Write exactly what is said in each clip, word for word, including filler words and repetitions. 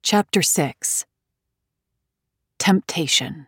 Chapter six. Temptation.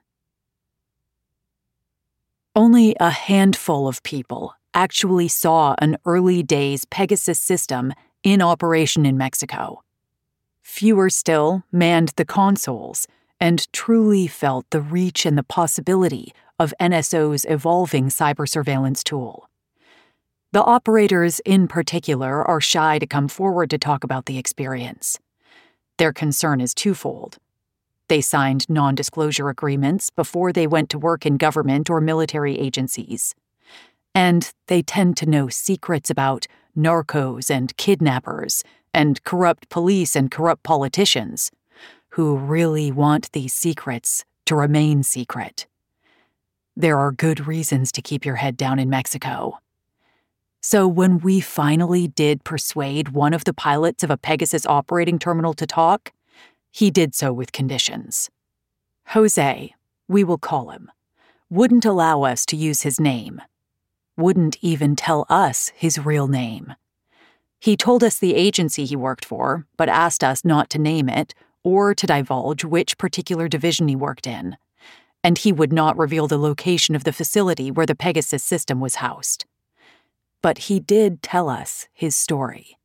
Only a handful of people actually saw an early days Pegasus system in operation in Mexico. Fewer still manned the consoles and truly felt the reach and the possibility of N S O's evolving cyber surveillance tool. The operators in particular are shy to come forward to talk about the experience. Their concern is twofold. They signed non-disclosure agreements before they went to work in government or military agencies. And they tend to know secrets about narcos and kidnappers and corrupt police and corrupt politicians who really want these secrets to remain secret. There are good reasons to keep your head down in Mexico. So when we finally did persuade one of the pilots of a Pegasus operating terminal to talk, he did so with conditions. Jose, we will call him, wouldn't allow us to use his name, wouldn't even tell us his real name. He told us the agency he worked for, but asked us not to name it or to divulge which particular division he worked in, and he would not reveal the location of the facility where the Pegasus system was housed. But he did tell us his story.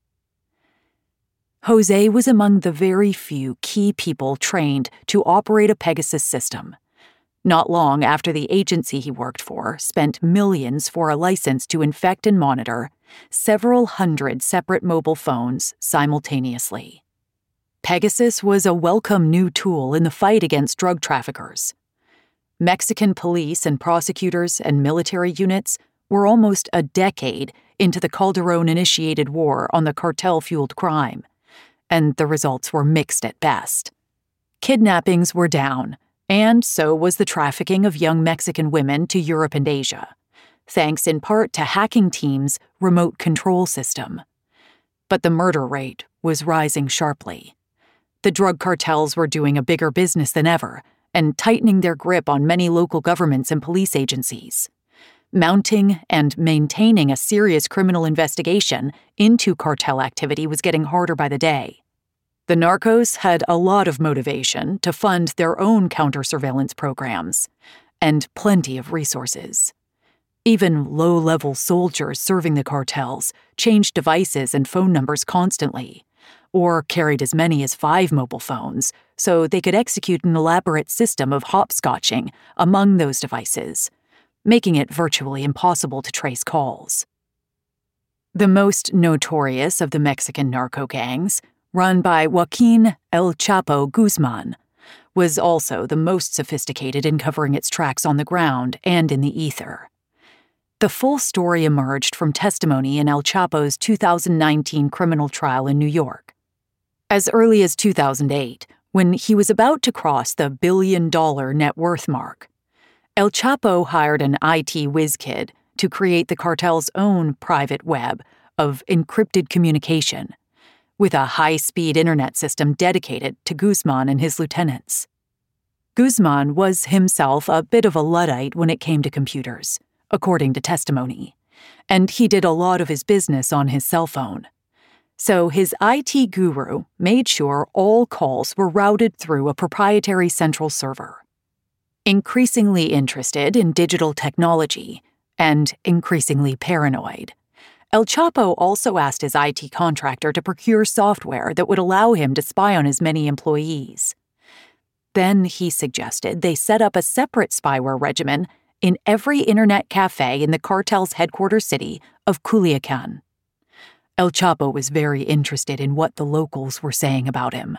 Jose was among the very few key people trained to operate a Pegasus system. Not long after the agency he worked for spent millions for a license to infect and monitor several hundred separate mobile phones simultaneously. Pegasus was a welcome new tool in the fight against drug traffickers. Mexican police and prosecutors and military units were almost a decade into the Calderon-initiated war on the cartel-fueled crime, and the results were mixed at best. Kidnappings were down, and so was the trafficking of young Mexican women to Europe and Asia, thanks in part to hacking teams' remote control system. But the murder rate was rising sharply. The drug cartels were doing a bigger business than ever and tightening their grip on many local governments and police agencies. Mounting and maintaining a serious criminal investigation into cartel activity was getting harder by the day. The narcos had a lot of motivation to fund their own counter-surveillance programs, and plenty of resources. Even low-level soldiers serving the cartels changed devices and phone numbers constantly, or carried as many as five mobile phones so they could execute an elaborate system of hopscotching among those devices, making it virtually impossible to trace calls. The most notorious of the Mexican narco gangs, run by Joaquin El Chapo Guzman, was also the most sophisticated in covering its tracks on the ground and in the ether. The full story emerged from testimony in El Chapo's two thousand nineteen criminal trial in New York. As early as two thousand eight, when he was about to cross the billion-dollar net worth mark, El Chapo hired an I T whiz kid to create the cartel's own private web of encrypted communication, with a high-speed internet system dedicated to Guzman and his lieutenants. Guzman was himself a bit of a Luddite when it came to computers, according to testimony, and he did a lot of his business on his cell phone. So his I T guru made sure all calls were routed through a proprietary central server. Increasingly interested in digital technology and increasingly paranoid, El Chapo also asked his I T contractor to procure software that would allow him to spy on his many employees. Then he suggested they set up a separate spyware regimen in every internet cafe in the cartel's headquarters city of Culiacan. El Chapo was very interested in what the locals were saying about him.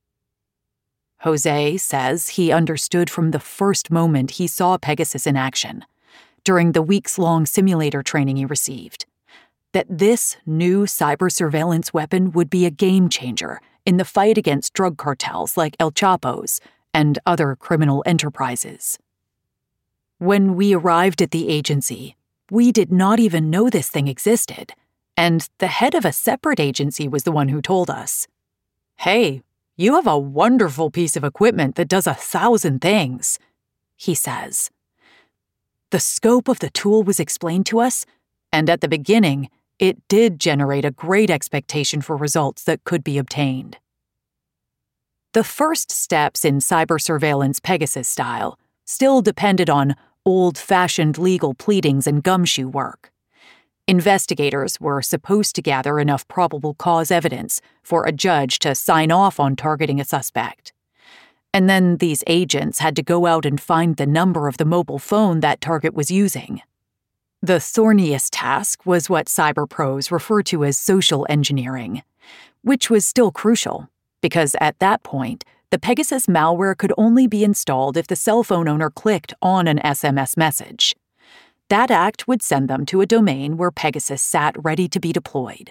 Jose says he understood from the first moment he saw Pegasus in action, during the weeks-long simulator training he received, that this new cyber surveillance weapon would be a game-changer in the fight against drug cartels like El Chapo's and other criminal enterprises. When we arrived at the agency, we did not even know this thing existed, and the head of a separate agency was the one who told us, "Hey, you have a wonderful piece of equipment that does a thousand things," he says. The scope of the tool was explained to us, and at the beginning, it did generate a great expectation for results that could be obtained. The first steps in cyber surveillance Pegasus style still depended on old-fashioned legal pleadings and gumshoe work. Investigators were supposed to gather enough probable cause evidence for a judge to sign off on targeting a suspect. And then these agents had to go out and find the number of the mobile phone that target was using. The thorniest task was what cyber pros refer to as social engineering, which was still crucial, because at that point, the Pegasus malware could only be installed if the cell phone owner clicked on an S M S message. That act would send them to a domain where Pegasus sat ready to be deployed.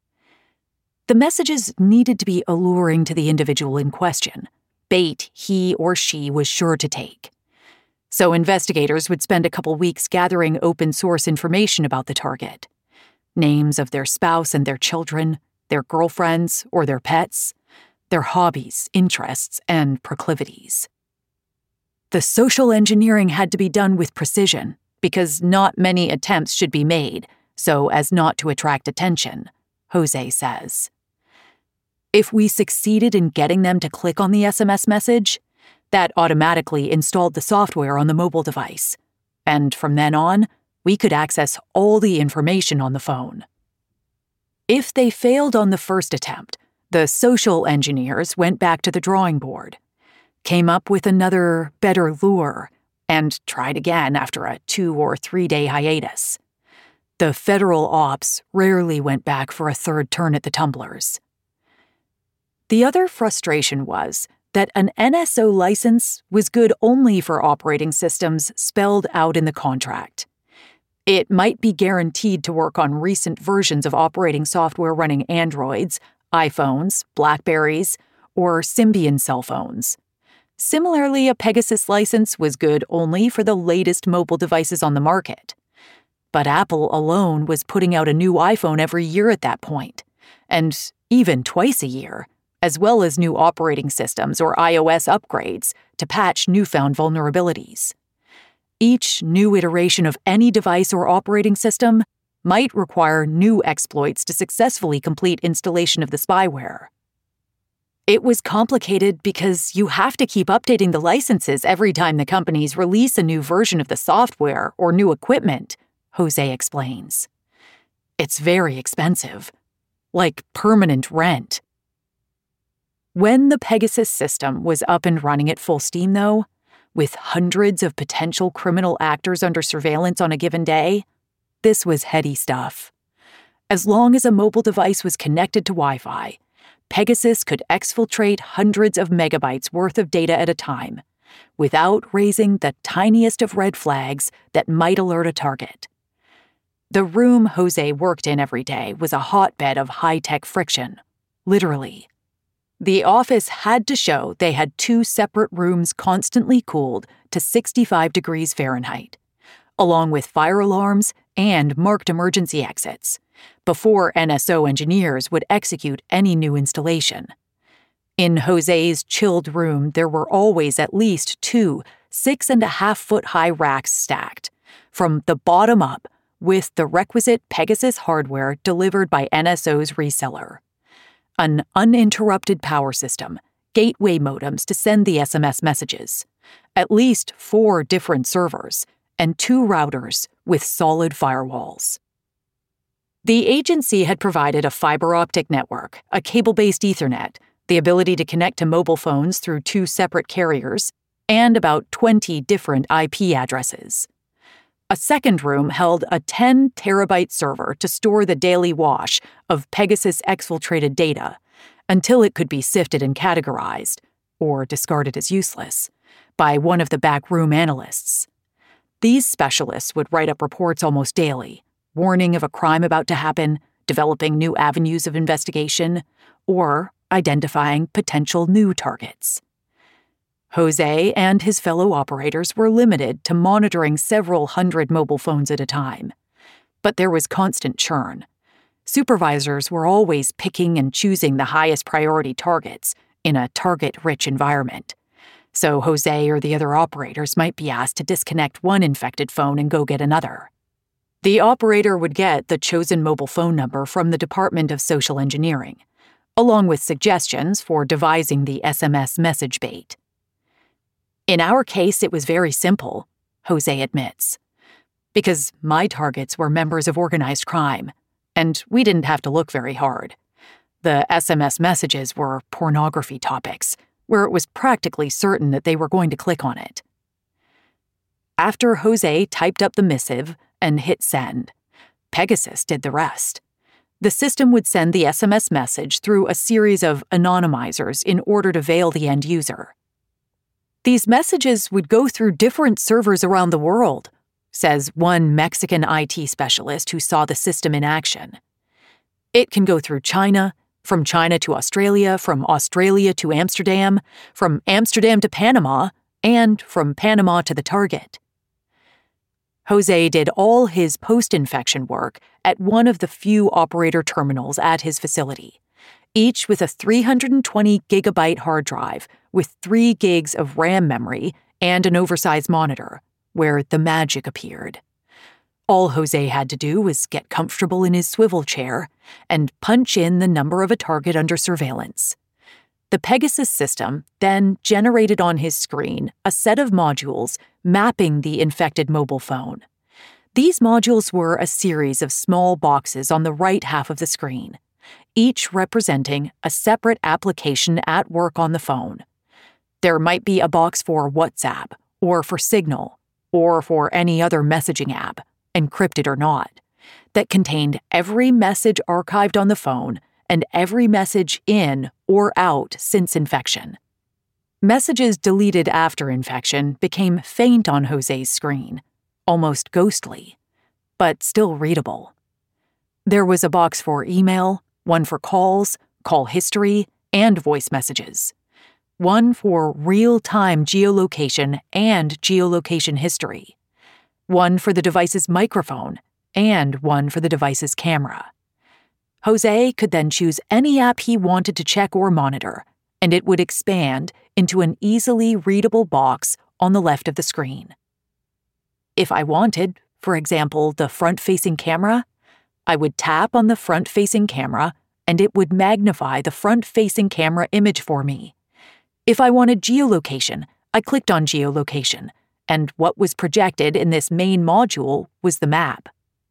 The messages needed to be alluring to the individual in question, bait he or she was sure to take. So investigators would spend a couple weeks gathering open-source information about the target. Names of their spouse and their children, their girlfriends or their pets, their hobbies, interests, and proclivities. The social engineering had to be done with precision, because not many attempts should be made, so as not to attract attention, Jose says. If we succeeded in getting them to click on the S M S message, that automatically installed the software on the mobile device, and from then on, we could access all the information on the phone. If they failed on the first attempt, the social engineers went back to the drawing board, came up with another, better lure, and tried again after a two- or three-day hiatus. The federal ops rarely went back for a third turn at the tumblers. The other frustration was that an N S O license was good only for operating systems spelled out in the contract. It might be guaranteed to work on recent versions of operating software running Androids, iPhones, Blackberries, or Symbian cell phones. Similarly, a Pegasus license was good only for the latest mobile devices on the market. But Apple alone was putting out a new iPhone every year at that point, and even twice a year, as well as new operating systems or iOS upgrades to patch newfound vulnerabilities. Each new iteration of any device or operating system might require new exploits to successfully complete installation of the spyware. It was complicated because you have to keep updating the licenses every time the companies release a new version of the software or new equipment, Jose explains. It's very expensive, like permanent rent. When the Pegasus system was up and running at full steam, though, with hundreds of potential criminal actors under surveillance on a given day, this was heady stuff. As long as a mobile device was connected to Wi-Fi, Pegasus could exfiltrate hundreds of megabytes worth of data at a time, without raising the tiniest of red flags that might alert a target. The room Jose worked in every day was a hotbed of high-tech friction, literally. The office had to show they had two separate rooms constantly cooled to sixty-five degrees Fahrenheit, along with fire alarms and marked emergency exits, before N S O engineers would execute any new installation. In Jose's chilled room, there were always at least two six-and-a-half-foot-high racks stacked, from the bottom up, with the requisite Pegasus hardware delivered by N S O's reseller. An uninterrupted power system, gateway modems to send the S M S messages, at least four different servers, and two routers with solid firewalls. The agency had provided a fiber optic network, a cable-based Ethernet, the ability to connect to mobile phones through two separate carriers, and about twenty different I P addresses. A second room held a ten terabyte server to store the daily wash of Pegasus exfiltrated data until it could be sifted and categorized, or discarded as useless, by one of the backroom analysts. These specialists would write up reports almost daily, warning of a crime about to happen, developing new avenues of investigation, or identifying potential new targets. Jose and his fellow operators were limited to monitoring several hundred mobile phones at a time. But there was constant churn. Supervisors were always picking and choosing the highest priority targets in a target-rich environment. So Jose or the other operators might be asked to disconnect one infected phone and go get another. The operator would get the chosen mobile phone number from the Department of Social Engineering, along with suggestions for devising the S M S message bait. In our case, it was very simple, Jose admits, because my targets were members of organized crime, and we didn't have to look very hard. The S M S messages were pornography topics, where it was practically certain that they were going to click on it. After Jose typed up the missive and hit send, Pegasus did the rest. The system would send the S M S message through a series of anonymizers in order to veil the end user. These messages would go through different servers around the world, says one Mexican I T specialist who saw the system in action. It can go through China, from China to Australia, from Australia to Amsterdam, from Amsterdam to Panama, and from Panama to the target. Jose did all his post-infection work at one of the few operator terminals at his facility, each with a three hundred twenty gigabyte hard drive with three gigs of RAM memory and an oversized monitor, where the magic appeared. All Jose had to do was get comfortable in his swivel chair and punch in the number of a target under surveillance. The Pegasus system then generated on his screen a set of modules mapping the infected mobile phone. These modules were a series of small boxes on the right half of the screen, each representing a separate application at work on the phone. There might be a box for WhatsApp, or for Signal, or for any other messaging app, encrypted or not, that contained every message archived on the phone and every message in or out since infection. Messages deleted after infection became faint on Jose's screen, almost ghostly, but still readable. There was a box for email, one for calls, call history, and voice messages, one for real-time geolocation and geolocation history, one for the device's microphone, and one for the device's camera. Jose could then choose any app he wanted to check or monitor, and it would expand into an easily readable box on the left of the screen. If I wanted, for example, the front-facing camera, I would tap on the front-facing camera, and it would magnify the front-facing camera image for me. If I wanted geolocation, I clicked on geolocation, and what was projected in this main module was the map.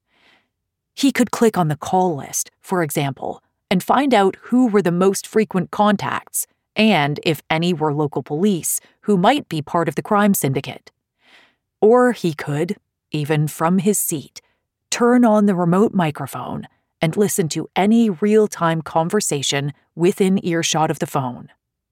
He could click on the call list, for example, and find out who were the most frequent contacts, and if any were local police who might be part of the crime syndicate. Or he could, even from his seat, turn on the remote microphone and listen to any real-time conversation within earshot of the phone.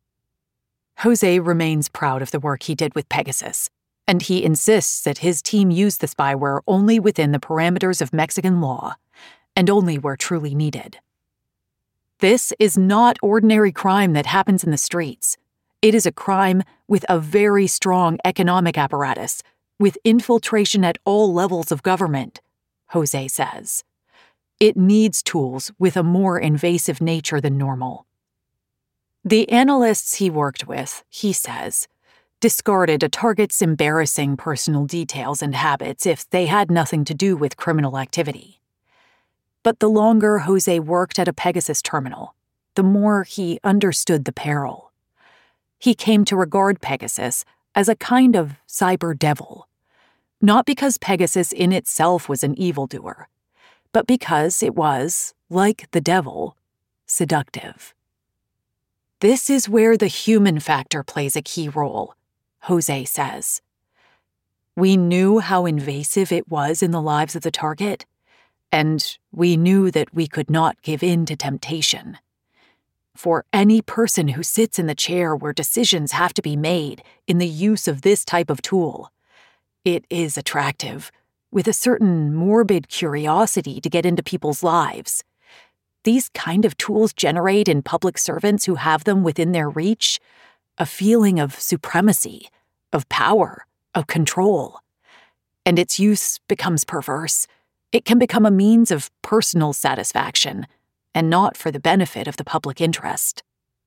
Jose remains proud of the work he did with Pegasus, and he insists that his team use the spyware only within the parameters of Mexican law, and only where truly needed. This is not ordinary crime that happens in the streets. It is a crime with a very strong economic apparatus, with infiltration at all levels of government, Jose says. It needs tools with a more invasive nature than normal. The analysts he worked with, he says, discarded a target's embarrassing personal details and habits if they had nothing to do with criminal activity. But the longer Jose worked at a Pegasus terminal, the more he understood the peril. He came to regard Pegasus as a kind of cyber devil, not because Pegasus in itself was an evildoer, but because it was, like the devil, seductive. This is where the human factor plays a key role, Jose says. We knew how invasive it was in the lives of the target, and we knew that we could not give in to temptation. For any person who sits in the chair where decisions have to be made in the use of this type of tool, it is attractive, with a certain morbid curiosity to get into people's lives. These kind of tools generate in public servants who have them within their reach a feeling of supremacy, of power, of control. And its use becomes perverse. It can become a means of personal satisfaction, and not for the benefit of the public interest.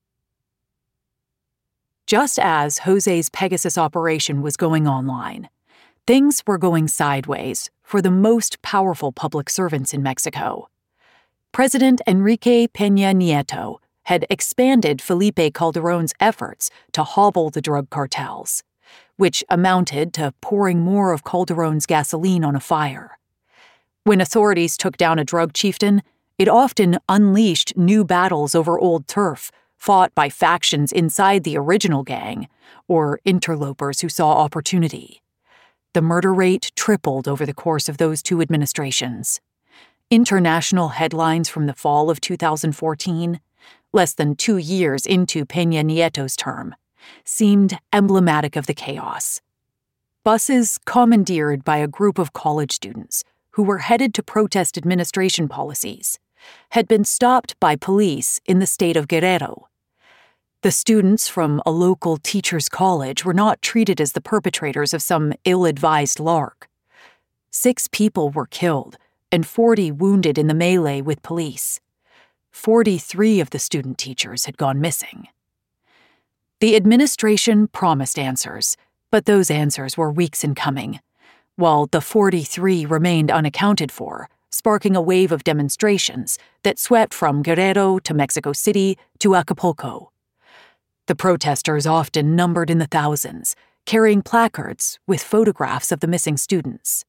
Just as Jose's Pegasus operation was going online, things were going sideways for the most powerful public servants in Mexico. President Enrique Peña Nieto had expanded Felipe Calderón's efforts to hobble the drug cartels, which amounted to pouring more of Calderón's gasoline on a fire. When authorities took down a drug chieftain, it often unleashed new battles over old turf, fought by factions inside the original gang, or interlopers who saw opportunity. The murder rate tripled over the course of those two administrations. International headlines from the fall of two thousand fourteen, less than two years into Peña Nieto's term, seemed emblematic of the chaos. Buses commandeered by a group of college students who were headed to protest administration policies had been stopped by police in the state of Guerrero. The students from a local teachers' college were not treated as the perpetrators of some ill-advised lark. Six people were killed and forty wounded in the melee with police. Forty-three of the student teachers had gone missing. The administration promised answers, but those answers were weeks in coming, while the forty-three remained unaccounted for, sparking a wave of demonstrations that swept from Guerrero to Mexico City to Acapulco. The protesters often numbered in the thousands, carrying placards with photographs of the missing students.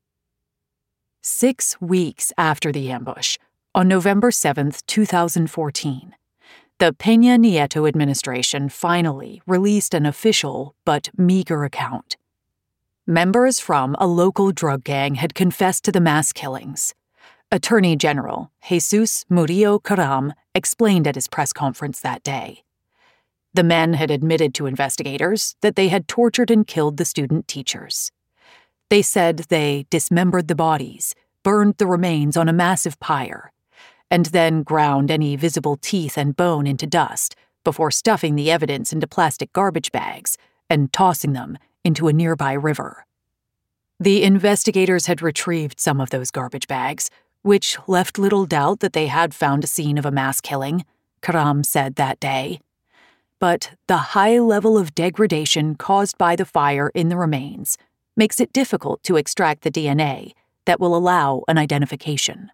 Six weeks after the ambush, on November seventh, two thousand fourteen, the Peña Nieto administration finally released an official but meager account. Members from a local drug gang had confessed to the mass killings. Attorney General Jesus Murillo Caram explained at his press conference that day. The men had admitted to investigators that they had tortured and killed the student teachers. They said they dismembered the bodies, burned the remains on a massive pyre, and then ground any visible teeth and bone into dust before stuffing the evidence into plastic garbage bags and tossing them into a nearby river. The investigators had retrieved some of those garbage bags, which left little doubt that they had found a scene of a mass killing, Caram said that day. But the high level of degradation caused by the fire in the remains makes it difficult to extract the D N A that will allow an identification.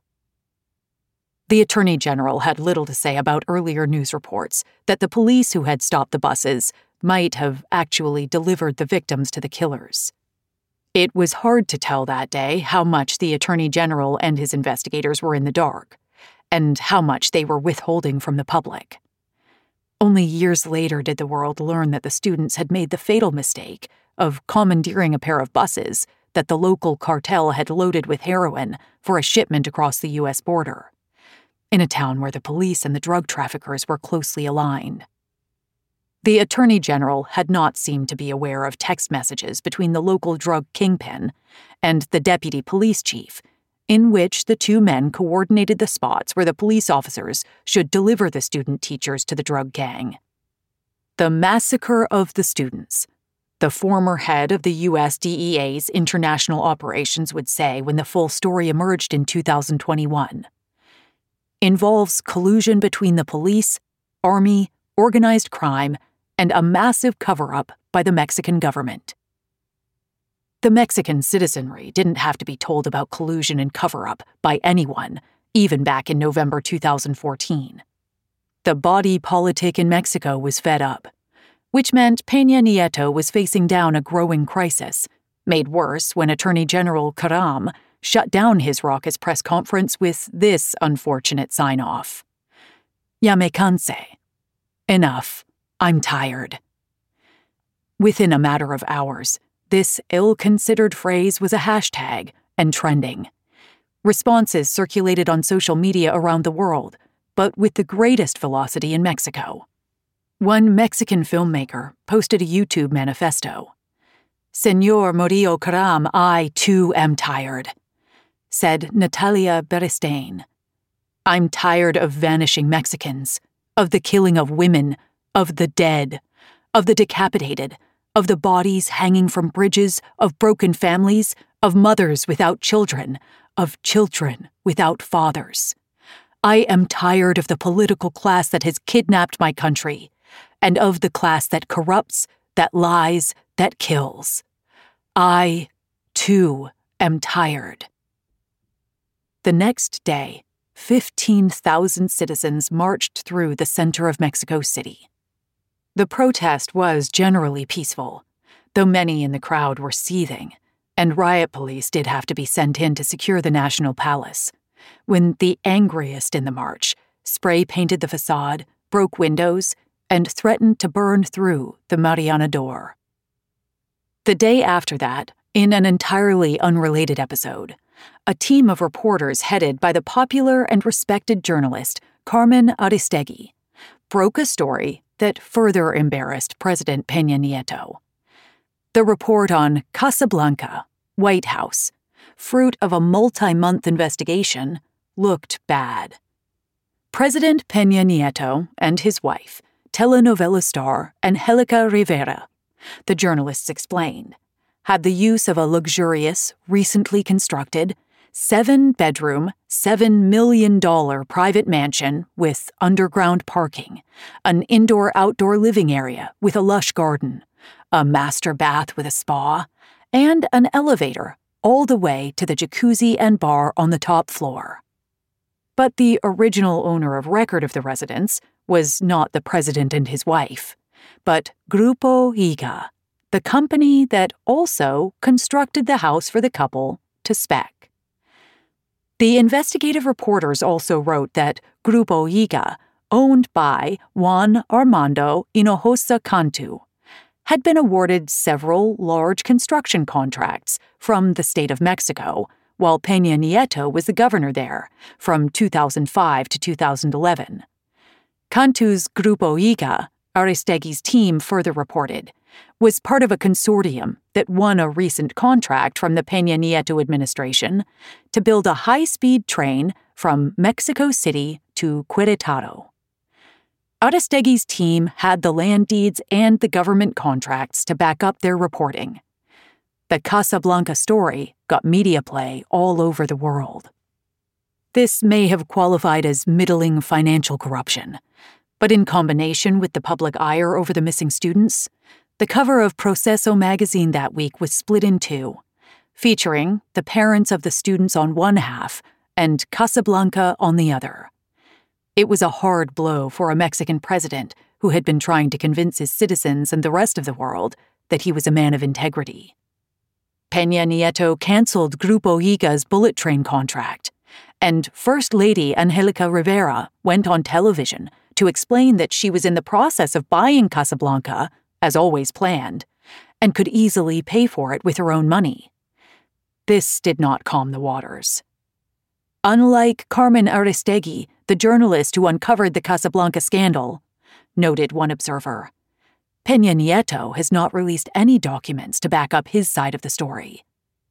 The Attorney General had little to say about earlier news reports that the police who had stopped the buses might have actually delivered the victims to the killers. It was hard to tell that day how much the Attorney General and his investigators were in the dark, and how much they were withholding from the public. Only years later did the world learn that the students had made the fatal mistake of commandeering a pair of buses that the local cartel had loaded with heroin for a shipment across the U S border, in a town where the police and the drug traffickers were closely aligned. The Attorney General had not seemed to be aware of text messages between the local drug kingpin and the deputy police chief, in which the two men coordinated the spots where the police officers should deliver the student teachers to the drug gang. The massacre of the students, the former head of the U S D E A's international operations would say when the full story emerged in two thousand twenty-one, involves collusion between the police, army, organized crime, and a massive cover-up by the Mexican government. The Mexican citizenry didn't have to be told about collusion and cover-up by anyone, even back in November two thousand fourteen. The body politic in Mexico was fed up, which meant Peña Nieto was facing down a growing crisis, made worse when Attorney General Caram shut down his raucous press conference with this unfortunate sign-off. Ya me cansé. Enough. I'm tired. Within a matter of hours, this ill-considered phrase was a hashtag and trending. Responses circulated on social media around the world, but with the greatest velocity in Mexico. One Mexican filmmaker posted a YouTube manifesto. Señor Murillo Caram, I too am tired, said Natalia Beristain. I'm tired of vanishing Mexicans, of the killing of women, of the dead, of the decapitated, of the bodies hanging from bridges, of broken families, of mothers without children, of children without fathers. I am tired of the political class that has kidnapped my country, and of the class that corrupts, that lies, that kills. I, too, am tired. The next day, fifteen thousand citizens marched through the center of Mexico City. The protest was generally peaceful, though many in the crowd were seething, and riot police did have to be sent in to secure the National Palace, when the angriest in the march spray-painted the facade, broke windows, and threatened to burn through the Mariana door. The day after that, in an entirely unrelated episode, a team of reporters headed by the popular and respected journalist Carmen Aristegui broke a story that further embarrassed President Peña Nieto. The report on Casablanca, White House, fruit of a multi-month investigation, looked bad. President Peña Nieto and his wife, telenovela star Angelica Rivera, the journalists explained, had the use of a luxurious, recently constructed, seven-bedroom, seven million dollars private mansion with underground parking, an indoor-outdoor living area with a lush garden, a master bath with a spa, and an elevator all the way to the jacuzzi and bar on the top floor. But the original owner of record of the residence was not the president and his wife, but Grupo Iga, the company that also constructed the house for the couple to spec. The investigative reporters also wrote that Grupo Iga, owned by Juan Armando Hinojosa Cantu, had been awarded several large construction contracts from the state of Mexico, while Peña Nieto was the governor there from two thousand five to two thousand eleven. Cantu's Grupo Iga, Aristegui's team further reported, was part of a consortium that won a recent contract from the Peña Nieto administration to build a high-speed train from Mexico City to Querétaro. Aristegui's team had the land deeds and the government contracts to back up their reporting. The Casablanca story got media play all over the world. This may have qualified as middling financial corruption, but in combination with the public ire over the missing students, the cover of Proceso magazine that week was split in two, featuring the parents of the students on one half and Casablanca on the other. It was a hard blow for a Mexican president who had been trying to convince his citizens and the rest of the world that he was a man of integrity. Peña Nieto canceled Grupo Iga's bullet train contract, and First Lady Angelica Rivera went on television to explain that she was in the process of buying Casablanca, as always planned, and could easily pay for it with her own money. This did not calm the waters. Unlike Carmen Aristegui, the journalist who uncovered the Casablanca scandal, noted one observer, Peña Nieto has not released any documents to back up his side of the story.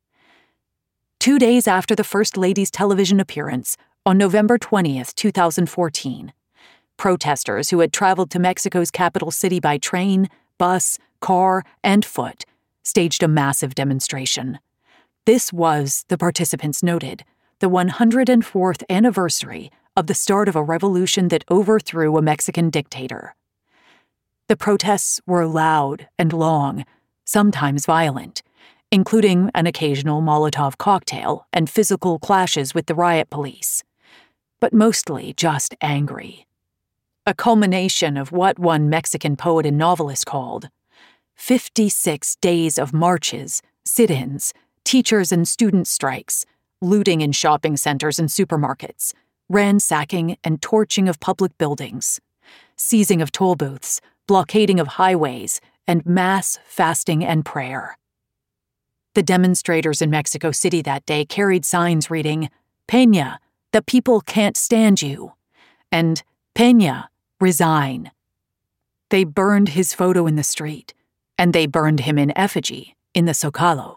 Two days after the First Lady's television appearance, on November twentieth, two thousand fourteen, protesters who had traveled to Mexico's capital city by train, bus, car, and foot staged a massive demonstration. This was, the participants noted, the one hundred fourth anniversary of the start of a revolution that overthrew a Mexican dictator. The protests were loud and long, sometimes violent, including an occasional Molotov cocktail and physical clashes with the riot police, but mostly just angry. A culmination of what one Mexican poet and novelist called fifty-six days of marches, sit-ins, teachers and student strikes, looting in shopping centers and supermarkets, ransacking and torching of public buildings, seizing of toll booths, blockading of highways, and mass fasting and prayer. The demonstrators in Mexico City that day carried signs reading, "Peña, the people can't stand you," and "Peña, resign." They burned his photo in the street, and they burned him in effigy in the Zocalo.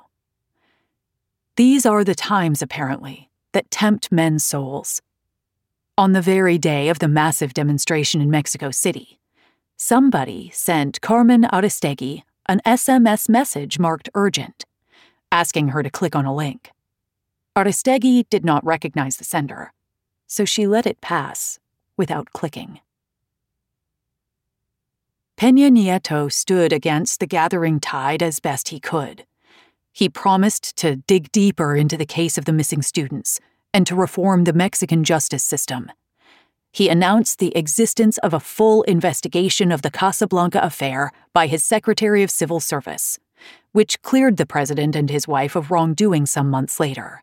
These are the times, apparently, that tempt men's souls. On the very day of the massive demonstration in Mexico City, somebody sent Carmen Aristegui an S M S message marked urgent, asking her to click on a link. Aristegui did not recognize the sender, so she let it pass without clicking. Peña Nieto stood against the gathering tide as best he could. He promised to dig deeper into the case of the missing students and to reform the Mexican justice system. He announced the existence of a full investigation of the Casablanca affair by his Secretary of Civil Service, which cleared the president and his wife of wrongdoing some months later.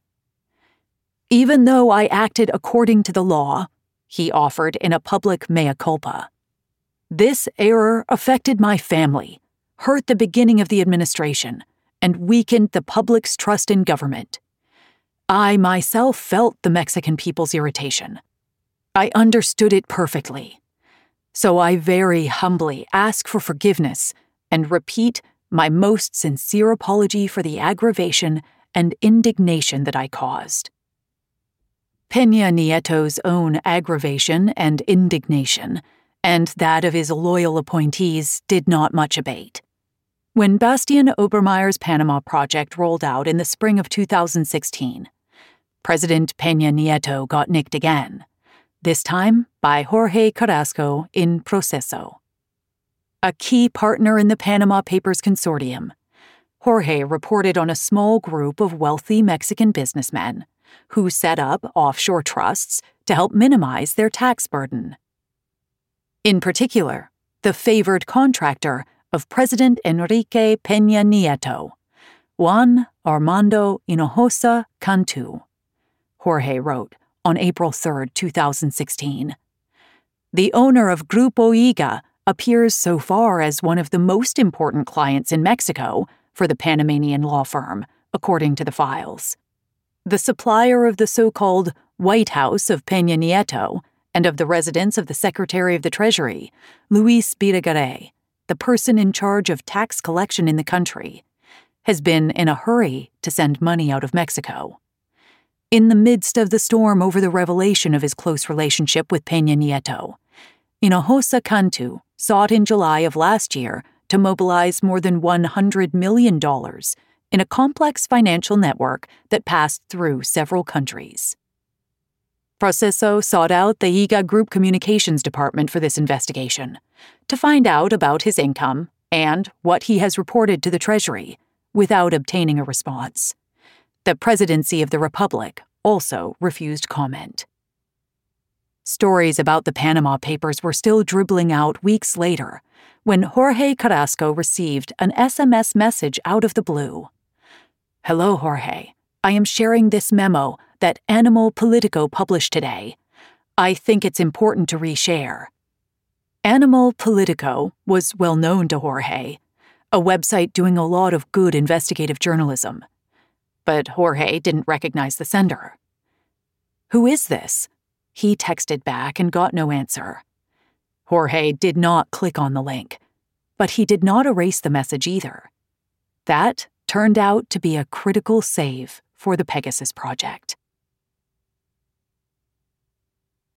Even though I acted according to the law, he offered in a public mea culpa, this error affected my family, hurt the beginning of the administration, and weakened the public's trust in government. I myself felt the Mexican people's irritation. I understood it perfectly. So I very humbly ask for forgiveness and repeat my most sincere apology for the aggravation and indignation that I caused. Peña Nieto's own aggravation and indignation, and that of his loyal appointees, did not much abate. When Bastian Obermeyer's Panama Project rolled out in the spring of two thousand sixteen, President Peña Nieto got nicked again, this time by Jorge Carrasco in Proceso. A key partner in the Panama Papers consortium, Jorge reported on a small group of wealthy Mexican businessmen who set up offshore trusts to help minimize their tax burden. In particular, the favored contractor of President Enrique Peña Nieto, Juan Armando Hinojosa Cantu, Jorge wrote on April third, two thousand sixteen. The owner of Grupo Higa appears so far as one of the most important clients in Mexico for the Panamanian law firm, according to the files. The supplier of the so-called White House of Peña Nieto and of the residence of the Secretary of the Treasury, Luis Videgaray, the person in charge of tax collection in the country, has been in a hurry to send money out of Mexico. In the midst of the storm over the revelation of his close relationship with Peña Nieto, Hinojosa Cantu sought in July of last year to mobilize more than one hundred million dollars in a complex financial network that passed through several countries. Proceso sought out the Higa Group Communications Department for this investigation to find out about his income and what he has reported to the Treasury, without obtaining a response. The Presidency of the Republic also refused comment. Stories about the Panama Papers were still dribbling out weeks later when Jorge Carrasco received an S M S message out of the blue. Hello, Jorge. I am sharing this memo that Animal Politico published today. I think it's important to reshare. Animal Politico was well known to Jorge, a website doing a lot of good investigative journalism. But Jorge didn't recognize the sender. Who is this? He texted back and got no answer. Jorge did not click on the link, but he did not erase the message either. That turned out to be a critical save for the Pegasus Project.